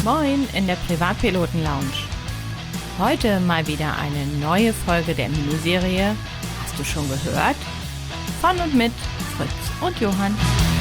Moin in der Privatpiloten-Lounge. Heute mal wieder eine neue Folge der Miniserie Hast du schon gehört? Von und mit Fritz und Johann.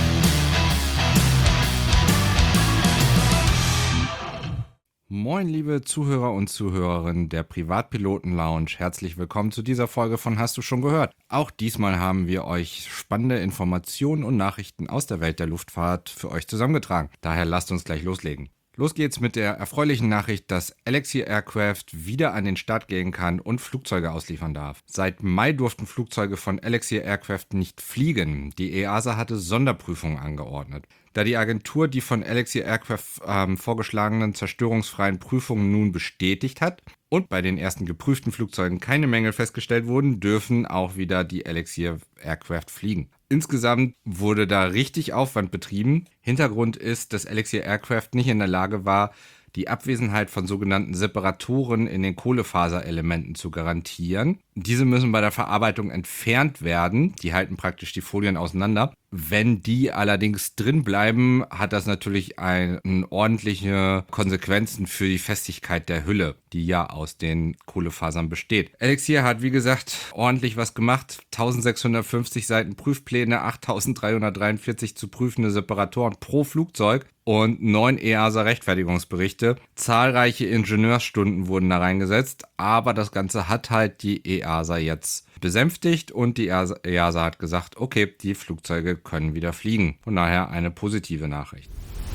Moin liebe Zuhörer und Zuhörerinnen der Privatpiloten-Lounge. Herzlich willkommen zu dieser Folge von Hast du schon gehört? Auch diesmal haben wir euch spannende Informationen und Nachrichten aus der Welt der Luftfahrt für euch zusammengetragen. Daher lasst uns gleich loslegen. Los geht's mit der erfreulichen Nachricht, dass Elixir Aircraft wieder an den Start gehen kann und Flugzeuge ausliefern darf. Seit Mai durften Flugzeuge von Elixir Aircraft nicht fliegen. Die EASA hatte Sonderprüfungen angeordnet. Da die Agentur die von Elixir Aircraft vorgeschlagenen zerstörungsfreien Prüfungen nun bestätigt hat und bei den ersten geprüften Flugzeugen keine Mängel festgestellt wurden, dürfen auch wieder die Elixir Aircraft fliegen. Insgesamt wurde da richtig Aufwand betrieben. Hintergrund ist, dass Elixir Aircraft nicht in der Lage war, die Abwesenheit von sogenannten Separatoren in den Kohlefaserelementen zu garantieren. Diese müssen bei der Verarbeitung entfernt werden. Die halten praktisch die Folien auseinander. Wenn die allerdings drin bleiben, hat das natürlich ordentliche Konsequenzen für die Festigkeit der Hülle, die ja aus den Kohlefasern besteht. Elixir hat, wie gesagt, ordentlich was gemacht. 1650 Seiten Prüfpläne, 8343 zu prüfende Separatoren pro Flugzeug und 9 EASA-Rechtfertigungsberichte. Zahlreiche Ingenieursstunden wurden da reingesetzt, aber das Ganze hat halt die EASA jetzt besänftigt und die EASA hat gesagt, okay, die Flugzeuge können wieder fliegen. Von daher eine positive Nachricht.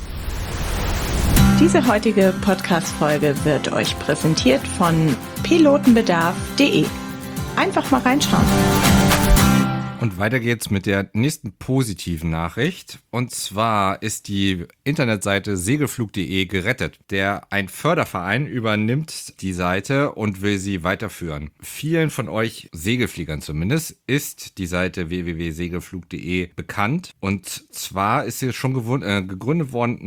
Diese heutige Podcast-Folge wird euch präsentiert von pilotenbedarf.de. Einfach mal reinschauen. Und weiter geht's mit der nächsten positiven Nachricht. Und zwar ist die Internetseite segelflug.de gerettet. Ein Förderverein übernimmt die Seite und will sie weiterführen. Vielen von euch Segelfliegern zumindest ist die Seite www.segelflug.de bekannt. Und zwar ist sie schon gegründet worden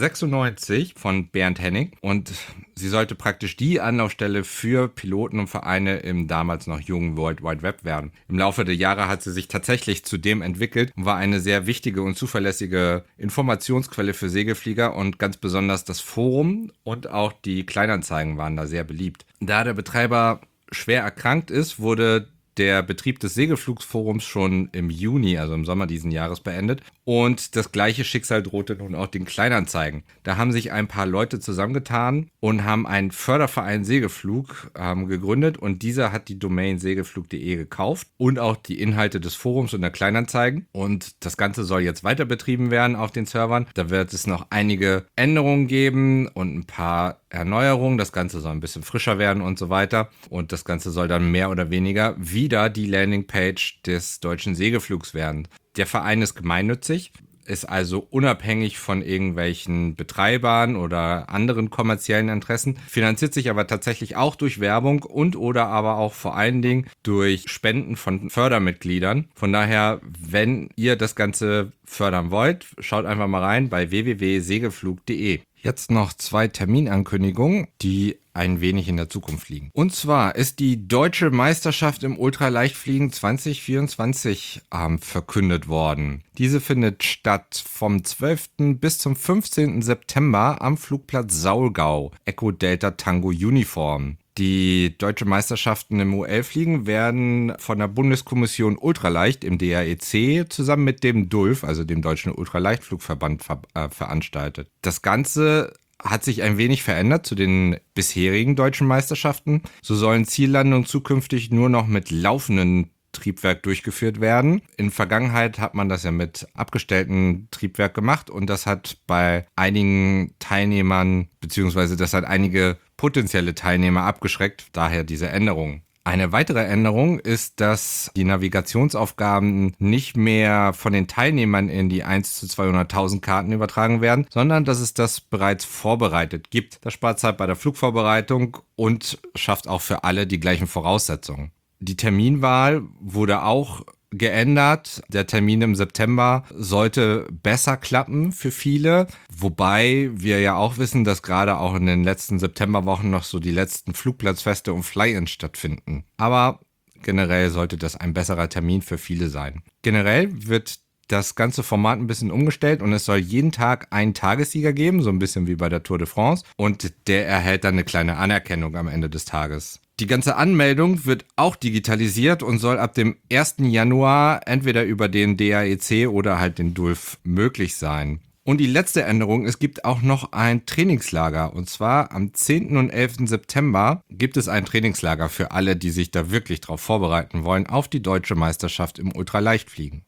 1996 von Bernd Hennig. Und sie sollte praktisch die Anlaufstelle für Piloten und Vereine im damals noch jungen World Wide Web werden. Im Laufe der Jahre hat sie sich tatsächlich zu dem entwickelt und war eine sehr wichtige und zuverlässige Informationsquelle für Segelflieger und ganz besonders das Forum und auch die Kleinanzeigen waren da sehr beliebt. Da der Betreiber schwer erkrankt ist, wurde der Betrieb des Segelflugsforums schon im Juni, also im Sommer diesen Jahres, beendet. Und das gleiche Schicksal drohte nun auch den Kleinanzeigen. Da haben sich ein paar Leute zusammengetan und haben einen Förderverein Segelflug gegründet. Und dieser hat die Domain segelflug.de gekauft und auch die Inhalte des Forums und der Kleinanzeigen. Und das Ganze soll jetzt weiter betrieben werden auf den Servern. Da wird es noch einige Änderungen geben und ein paar Erneuerungen. Das Ganze soll ein bisschen frischer werden und so weiter. Und das Ganze soll dann mehr oder weniger wieder die Landingpage des Deutschen Segelflugs werden. Der Verein ist gemeinnützig, ist also unabhängig von irgendwelchen Betreibern oder anderen kommerziellen Interessen, finanziert sich aber tatsächlich auch durch Werbung und oder aber auch vor allen Dingen durch Spenden von Fördermitgliedern. Von daher, wenn ihr das Ganze fördern wollt, schaut einfach mal rein bei www.segelflug.de. Jetzt noch 2 Terminankündigungen, die ein wenig in der Zukunft liegen. Und zwar ist die Deutsche Meisterschaft im Ultraleichtfliegen 2024 verkündet worden. Diese findet statt vom 12. bis zum 15. September am Flugplatz Saulgau, Echo Delta Tango Uniform. Die Deutsche Meisterschaften im UL-Fliegen werden von der Bundeskommission Ultraleicht im DAEC zusammen mit dem DULF, also dem Deutschen Ultraleichtflugverband, veranstaltet. Das Ganze hat sich ein wenig verändert zu den bisherigen deutschen Meisterschaften. So sollen Ziellandungen zukünftig nur noch mit laufenden Triebwerk durchgeführt werden. In Vergangenheit hat man das ja mit abgestelltem Triebwerk gemacht und das hat bei einigen Teilnehmern, beziehungsweise das hat einige potenzielle Teilnehmer abgeschreckt, daher diese Änderung. Eine weitere Änderung ist, dass die Navigationsaufgaben nicht mehr von den Teilnehmern in die 1 zu 200.000 Karten übertragen werden, sondern dass es das bereits vorbereitet gibt. Das spart Zeit bei der Flugvorbereitung und schafft auch für alle die gleichen Voraussetzungen. Die Terminwahl wurde auch geändert. Der Termin im September sollte besser klappen für viele, wobei wir ja auch wissen, dass gerade auch in den letzten Septemberwochen noch so die letzten Flugplatzfeste und Fly-Ins stattfinden. Aber generell sollte das ein besserer Termin für viele sein. Generell wird das ganze Format ein bisschen umgestellt und es soll jeden Tag einen Tagessieger geben, so ein bisschen wie bei der Tour de France. Und der erhält dann eine kleine Anerkennung am Ende des Tages. Die ganze Anmeldung wird auch digitalisiert und soll ab dem 1. Januar entweder über den DAEC oder halt den DULF möglich sein. Und die letzte Änderung, es gibt auch noch ein Trainingslager. Und zwar am 10. und 11. September gibt es ein Trainingslager für alle, die sich da wirklich drauf vorbereiten wollen, auf die deutsche Meisterschaft im Ultraleichtfliegen.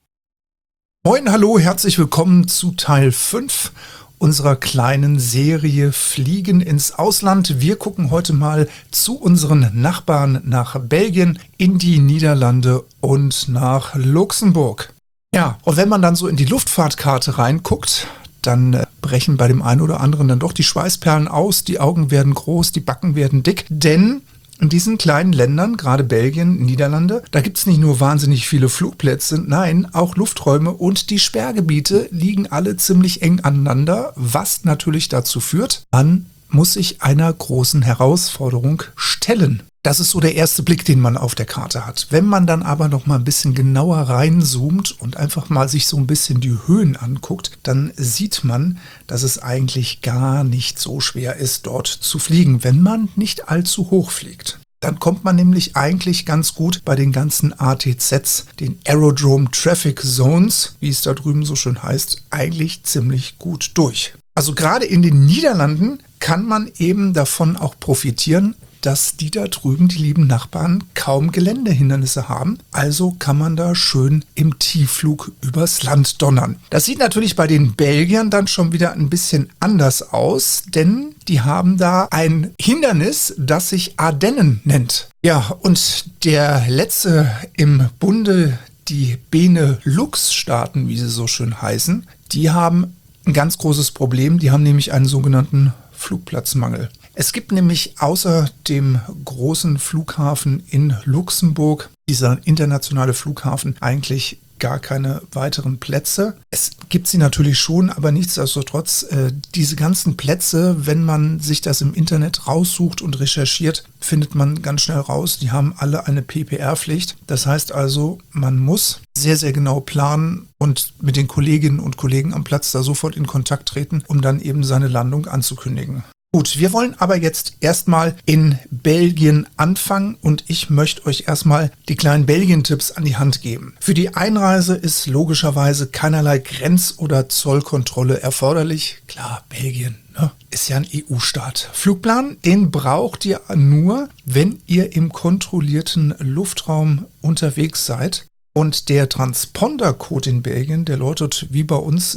Moin, hallo, herzlich willkommen zu Teil 5 unserer kleinen Serie Fliegen ins Ausland. Wir gucken heute mal zu unseren Nachbarn nach Belgien, in die Niederlande und nach Luxemburg. Ja, und wenn man dann so in die Luftfahrtkarte reinguckt, dann brechen bei dem einen oder anderen dann doch die Schweißperlen aus, die Augen werden groß, die Backen werden dick, denn in diesen kleinen Ländern, gerade Belgien, Niederlande, da gibt es nicht nur wahnsinnig viele Flugplätze, nein, auch Lufträume und die Sperrgebiete liegen alle ziemlich eng aneinander, was natürlich dazu führt, man muss sich einer großen Herausforderung stellen. Das ist so der erste Blick, den man auf der Karte hat. Wenn man dann aber noch mal ein bisschen genauer reinzoomt und einfach mal sich so ein bisschen die Höhen anguckt, dann sieht man, dass es eigentlich gar nicht so schwer ist, dort zu fliegen, wenn man nicht allzu hoch fliegt. Dann kommt man nämlich eigentlich ganz gut bei den ganzen ATZs, den Aerodrome Traffic Zones, wie es da drüben so schön heißt, eigentlich ziemlich gut durch. Also gerade in den Niederlanden kann man eben davon auch profitieren, dass die da drüben, die lieben Nachbarn, kaum Geländehindernisse haben. Also kann man da schön im Tiefflug übers Land donnern. Das sieht natürlich bei den Belgiern dann schon wieder ein bisschen anders aus, denn die haben da ein Hindernis, das sich Ardennen nennt. Ja, und der letzte im Bunde, die Benelux-Staaten, wie sie so schön heißen, die haben ein ganz großes Problem. Die haben nämlich einen sogenannten Flugplatzmangel. Es gibt nämlich außer dem großen Flughafen in Luxemburg, dieser internationale Flughafen, eigentlich gar keine weiteren Plätze. Es gibt sie natürlich schon, aber nichtsdestotrotz, diese ganzen Plätze, wenn man sich das im Internet raussucht und recherchiert, findet man ganz schnell raus, die haben alle eine PPR-Pflicht. Das heißt also, man muss sehr, sehr genau planen und mit den Kolleginnen und Kollegen am Platz da sofort in Kontakt treten, um dann eben seine Landung anzukündigen. Gut, wir wollen aber jetzt erstmal in Belgien anfangen und ich möchte euch erstmal die kleinen Belgien-Tipps an die Hand geben. Für die Einreise ist logischerweise keinerlei Grenz- oder Zollkontrolle erforderlich. Klar, Belgien, ne? Ist ja ein EU-Staat. Flugplan, den braucht ihr nur, wenn ihr im kontrollierten Luftraum unterwegs seid. Und der Transponder-Code in Belgien, der lautet wie bei uns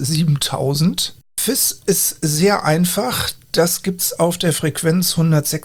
7000. FIS ist sehr einfach. Das gibt's auf der Frequenz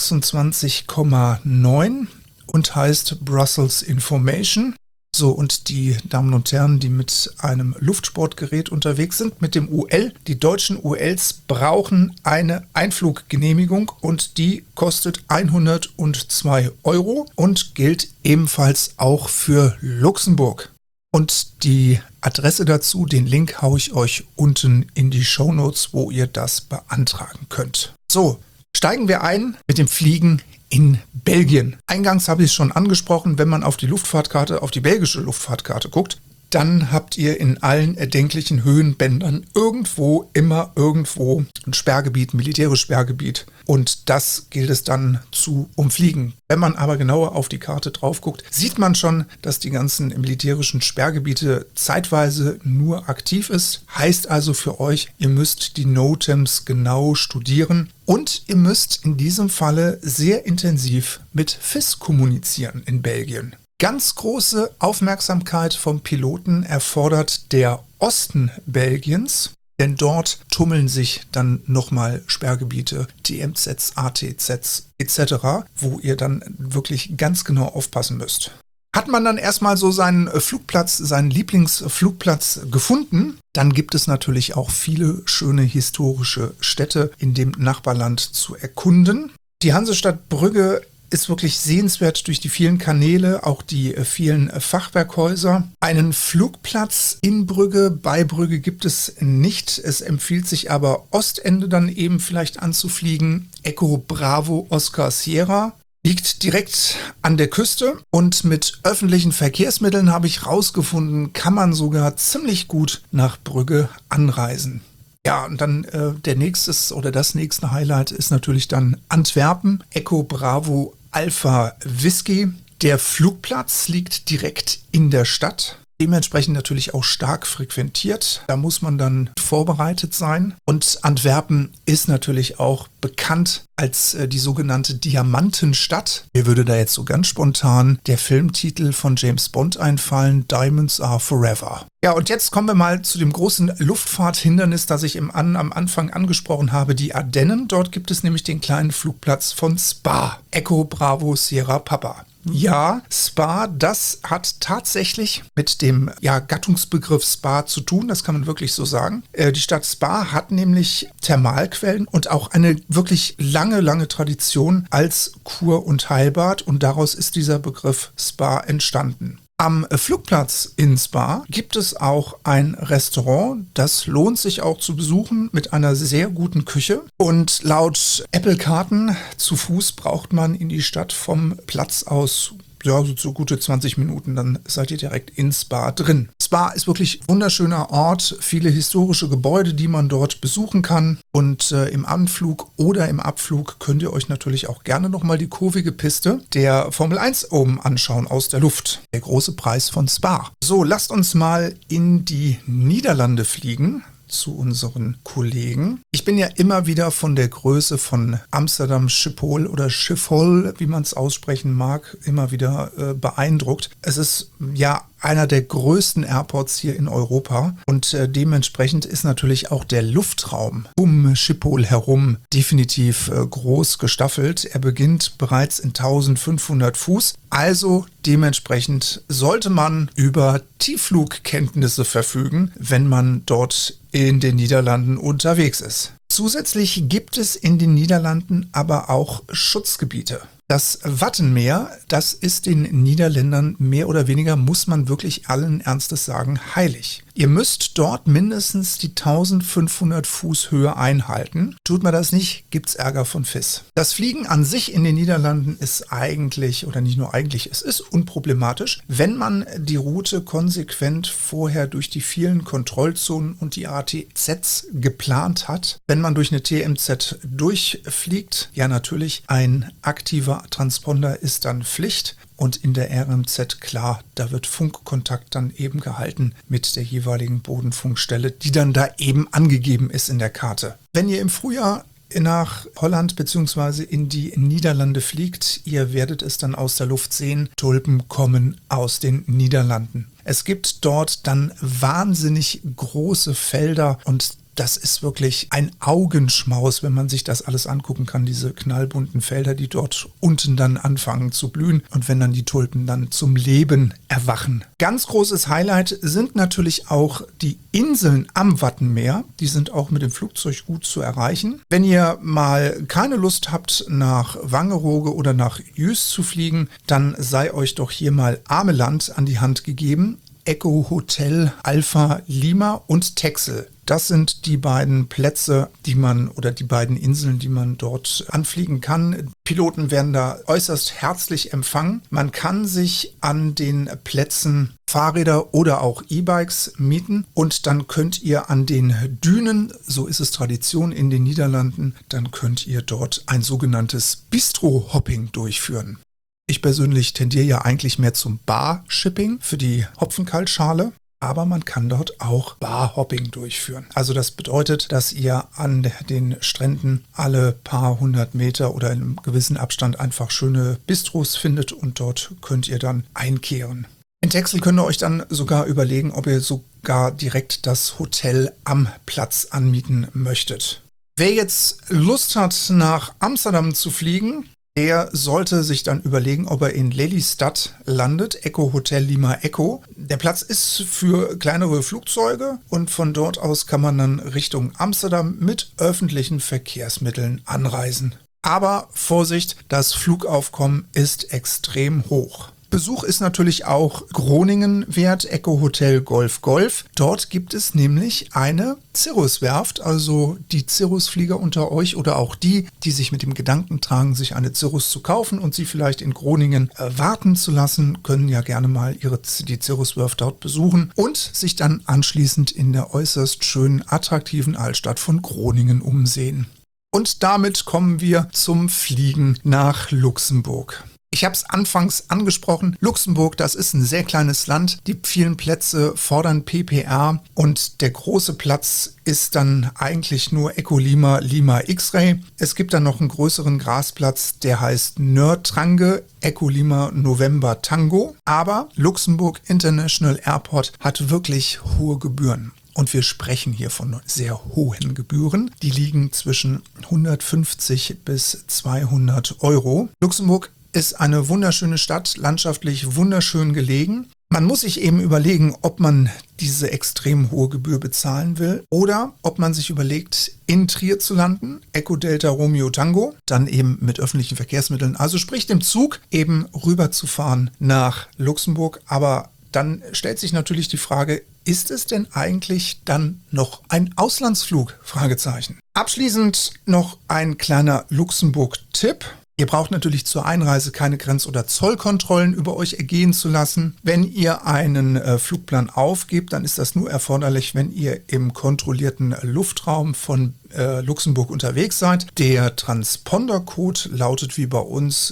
126,9 und heißt Brussels Information. So, und die Damen und Herren, die mit einem Luftsportgerät unterwegs sind, mit dem UL, die deutschen ULs brauchen eine Einfluggenehmigung und die kostet 102 € und gilt ebenfalls auch für Luxemburg. Und die Adresse dazu, den Link haue ich euch unten in die Shownotes, wo ihr das beantragen könnt. So, steigen wir ein mit dem Fliegen in Belgien. Eingangs habe ich es schon angesprochen, wenn man auf die Luftfahrtkarte, auf die belgische Luftfahrtkarte guckt, dann habt ihr in allen erdenklichen Höhenbändern immer irgendwo ein Sperrgebiet, ein militärisches Sperrgebiet. Und das gilt es dann zu umfliegen. Wenn man aber genauer auf die Karte drauf guckt, sieht man schon, dass die ganzen militärischen Sperrgebiete zeitweise nur aktiv ist. Heißt also für euch, ihr müsst die NOTAMs genau studieren und ihr müsst in diesem Falle sehr intensiv mit FIS kommunizieren in Belgien. Ganz große Aufmerksamkeit vom Piloten erfordert der Osten Belgiens, denn dort tummeln sich dann nochmal Sperrgebiete, TMZs, ATZs etc., wo ihr dann wirklich ganz genau aufpassen müsst. Hat man dann erstmal so seinen Flugplatz, seinen Lieblingsflugplatz gefunden, dann gibt es natürlich auch viele schöne historische Städte in dem Nachbarland zu erkunden. Die Hansestadt Brügge ist wirklich sehenswert durch die vielen Kanäle, auch die vielen Fachwerkhäuser. Einen Flugplatz in Brügge, bei Brügge gibt es nicht. Es empfiehlt sich aber Ostende dann eben vielleicht anzufliegen. Echo Bravo Oscar Sierra. liegt direkt an der Küste und mit öffentlichen Verkehrsmitteln, habe ich rausgefunden, kann man sogar ziemlich gut nach Brügge anreisen. Ja, und dann das nächste Highlight ist natürlich dann Antwerpen, Echo Bravo Alpha Whisky. Der Flugplatz liegt direkt in der Stadt. Dementsprechend natürlich auch stark frequentiert. Da muss man dann vorbereitet sein. Und Antwerpen ist natürlich auch bekannt als die sogenannte Diamantenstadt. Mir würde da jetzt so ganz spontan der Filmtitel von James Bond einfallen, Diamonds Are Forever. Ja, und jetzt kommen wir mal zu dem großen Luftfahrthindernis, das ich am Anfang angesprochen habe, die Ardennen. Dort gibt es nämlich den kleinen Flugplatz von Spa, Echo Bravo Sierra Papa. Ja, Spa, das hat tatsächlich mit dem Gattungsbegriff Spa zu tun, das kann man wirklich so sagen. Die Stadt Spa hat nämlich Thermalquellen und auch eine wirklich lange Tradition als Kur- und Heilbad und daraus ist dieser Begriff Spa entstanden. Am Flugplatz in Spa gibt es auch ein Restaurant, das lohnt sich auch zu besuchen mit einer sehr guten Küche. Und laut Apple-Karten zu Fuß braucht man in die Stadt vom Platz aus so gute 20 Minuten, dann seid ihr direkt in Spa drin. Spa ist wirklich ein wunderschöner Ort, viele historische Gebäude, die man dort besuchen kann. Und im Anflug oder im Abflug könnt ihr euch natürlich auch gerne nochmal die kurvige Piste der Formel 1 oben anschauen aus der Luft. Der große Preis von Spa. So, lasst uns mal in die Niederlande fliegen. Zu unseren Kollegen. Ich bin ja immer wieder von der Größe von Amsterdam Schiphol oder Schiphol, wie man es aussprechen mag, immer wieder beeindruckt. Es ist ja einer der größten Airports hier in Europa und dementsprechend ist natürlich auch der Luftraum um Schiphol herum definitiv groß gestaffelt. Er beginnt bereits in 1500 Fuß, also dementsprechend sollte man über Tiefflugkenntnisse verfügen, wenn man dort in den Niederlanden unterwegs ist. Zusätzlich gibt es in den Niederlanden aber auch Schutzgebiete. Das Wattenmeer, das ist den Niederländern mehr oder weniger, muss man wirklich allen Ernstes sagen, heilig. Ihr müsst dort mindestens die 1500 Fuß Höhe einhalten. Tut man das nicht, gibt's Ärger von FIS. Das Fliegen an sich in den Niederlanden ist eigentlich, oder nicht nur eigentlich, es ist unproblematisch, wenn man die Route konsequent vorher durch die vielen Kontrollzonen und die ATZs geplant hat. Wenn man durch eine TMZ durchfliegt, ja natürlich, ein aktiver Transponder ist dann Pflicht. Und in der RMZ, klar, da wird Funkkontakt dann eben gehalten mit der jeweiligen Bodenfunkstelle, die dann da eben angegeben ist in der Karte. Wenn ihr im Frühjahr nach Holland bzw. in die Niederlande fliegt, ihr werdet es dann aus der Luft sehen, Tulpen kommen aus den Niederlanden. Es gibt dort dann wahnsinnig große Felder und das ist wirklich ein Augenschmaus, wenn man sich das alles angucken kann, diese knallbunten Felder, die dort unten dann anfangen zu blühen und wenn dann die Tulpen dann zum Leben erwachen. Ganz großes Highlight sind natürlich auch die Inseln am Wattenmeer. Die sind auch mit dem Flugzeug gut zu erreichen. Wenn ihr mal keine Lust habt, nach Wangerooge oder nach Jüst zu fliegen, dann sei euch doch hier mal Ameland an die Hand gegeben. Echo Hotel Alpha Lima und Texel. Das sind die beiden Plätze, die beiden Inseln, die man dort anfliegen kann. Piloten werden da äußerst herzlich empfangen. Man kann sich an den Plätzen Fahrräder oder auch E-Bikes mieten und dann könnt ihr an den Dünen, so ist es Tradition in den Niederlanden, dann könnt ihr dort ein sogenanntes Bistro-Hopping durchführen. Ich persönlich tendiere ja eigentlich mehr zum Bar-Shipping für die Hopfenkaltschale, aber man kann dort auch Bar-Hopping durchführen. Also das bedeutet, dass ihr an den Stränden alle paar hundert Meter oder in einem gewissen Abstand einfach schöne Bistros findet und dort könnt ihr dann einkehren. In Texel könnt ihr euch dann sogar überlegen, ob ihr sogar direkt das Hotel am Platz anmieten möchtet. Wer jetzt Lust hat, nach Amsterdam zu fliegen, der sollte sich dann überlegen, ob er in Lelystad landet, Echo Hotel Lima Echo. Der Platz ist für kleinere Flugzeuge und von dort aus kann man dann Richtung Amsterdam mit öffentlichen Verkehrsmitteln anreisen. Aber Vorsicht, das Flugaufkommen ist extrem hoch. Besuch ist natürlich auch Groningen wert, Eco Hotel Golf Golf. Dort gibt es nämlich eine Cirrus-Werft, also die Cirrus-Flieger unter euch oder auch die sich mit dem Gedanken tragen, sich eine Cirrus zu kaufen und sie vielleicht in Groningen warten zu lassen, können ja gerne mal die Cirrus-Werft dort besuchen und sich dann anschließend in der äußerst schönen, attraktiven Altstadt von Groningen umsehen. Und damit kommen wir zum Fliegen nach Luxemburg. Ich habe es anfangs angesprochen, Luxemburg, das ist ein sehr kleines Land. Die vielen Plätze fordern PPR und der große Platz ist dann eigentlich nur Echo Lima, Lima X-Ray. Es gibt dann noch einen größeren Grasplatz, der heißt Nörtrange, Echo Lima November Tango. Aber Luxemburg International Airport hat wirklich hohe Gebühren. Und wir sprechen hier von sehr hohen Gebühren. Die liegen zwischen 150 bis 200 Euro. Luxemburg ist eine wunderschöne Stadt, landschaftlich wunderschön gelegen. Man muss sich eben überlegen, ob man diese extrem hohe Gebühr bezahlen will oder ob man sich überlegt, in Trier zu landen, Echo Delta Romeo Tango, dann eben mit öffentlichen Verkehrsmitteln, also sprich dem Zug eben rüberzufahren nach Luxemburg. Aber dann stellt sich natürlich die Frage, ist es denn eigentlich dann noch ein Auslandsflug? Fragezeichen. Abschließend noch ein kleiner Luxemburg-Tipp. Ihr braucht natürlich zur Einreise keine Grenz- oder Zollkontrollen über euch ergehen zu lassen. Wenn ihr einen Flugplan aufgebt, dann ist das nur erforderlich, wenn ihr im kontrollierten Luftraum von Luxemburg unterwegs seid. Der Transponder-Code lautet wie bei uns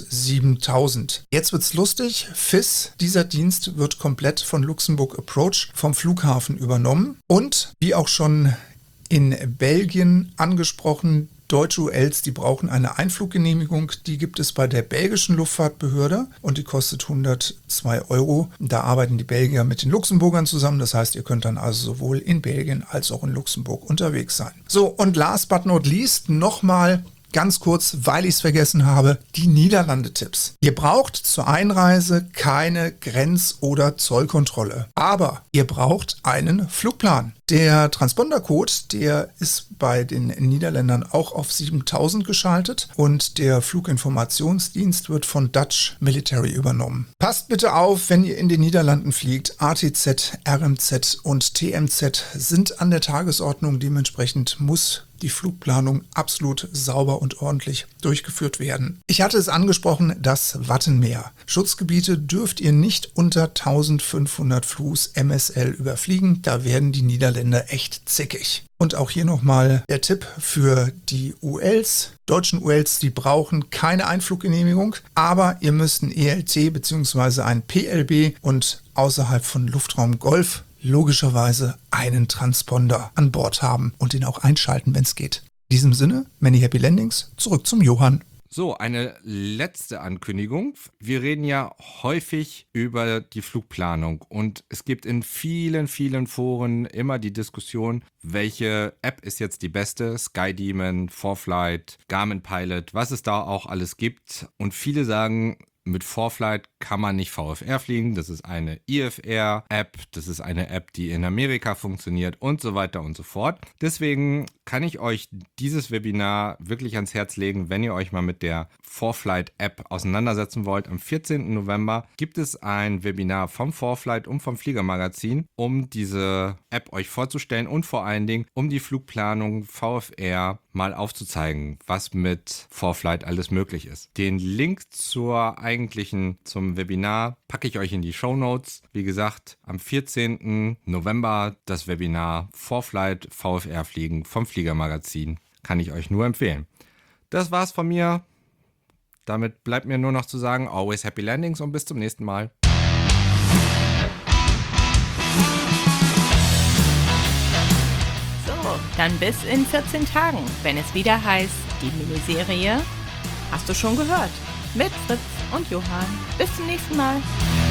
7000. Jetzt wird's lustig. FIS, dieser Dienst, wird komplett von Luxemburg Approach vom Flughafen übernommen. Und wie auch schon in Belgien angesprochen, deutsche ULs, die brauchen eine Einfluggenehmigung, die gibt es bei der belgischen Luftfahrtbehörde und die kostet 102 Euro. Da arbeiten die Belgier mit den Luxemburgern zusammen, das heißt, ihr könnt dann also sowohl in Belgien als auch in Luxemburg unterwegs sein. So, und last but not least nochmal ganz kurz, weil ich es vergessen habe, die Niederlande-Tipps. Ihr braucht zur Einreise keine Grenz- oder Zollkontrolle, aber ihr braucht einen Flugplan. Der Transponder-Code, der ist bei den Niederländern auch auf 7000 geschaltet und der Fluginformationsdienst wird von Dutch Military übernommen. Passt bitte auf, wenn ihr in den Niederlanden fliegt. ATZ, RMZ und TMZ sind an der Tagesordnung. Dementsprechend muss die Flugplanung absolut sauber und ordentlich durchgeführt werden. Ich hatte es angesprochen, das Wattenmeer. Schutzgebiete dürft ihr nicht unter 1500 Fuß MSL überfliegen. Da werden die Niederländer echt zickig. Und auch hier nochmal der Tipp für die ULs. Deutschen ULs, die brauchen keine Einfluggenehmigung, aber ihr müsst ein ELT bzw. ein PLB und außerhalb von Luftraum Golf logischerweise einen Transponder an Bord haben und ihn auch einschalten, wenn es geht. In diesem Sinne, many happy landings, zurück zum Johann. So, eine letzte Ankündigung. Wir reden ja häufig über die Flugplanung und es gibt in vielen, vielen Foren immer die Diskussion, welche App ist jetzt die beste? SkyDemon, ForeFlight, Garmin Pilot, was es da auch alles gibt. Und viele sagen, mit ForeFlight kann man nicht VFR fliegen. Das ist eine IFR-App. Das ist eine App, die in Amerika funktioniert und so weiter und so fort. Deswegen kann ich euch dieses Webinar wirklich ans Herz legen, wenn ihr euch mal mit der ForeFlight-App auseinandersetzen wollt. Am 14. November gibt es ein Webinar vom ForeFlight und vom Fliegermagazin, um diese App euch vorzustellen und vor allen Dingen, um die Flugplanung VFR mal aufzuzeigen, was mit ForeFlight alles möglich ist. Den Link zum Webinar packe ich euch in die Shownotes. Wie gesagt, am 14. November das Webinar ForeFlight VFR Fliegen vom Fliegermagazin. Kann ich euch nur empfehlen. Das war's von mir. Damit bleibt mir nur noch zu sagen, always happy landings und bis zum nächsten Mal. So, dann bis in 14 Tagen, wenn es wieder heißt, die Miniserie Hast du schon gehört? Mit Fritz und Johann. Bis zum nächsten Mal.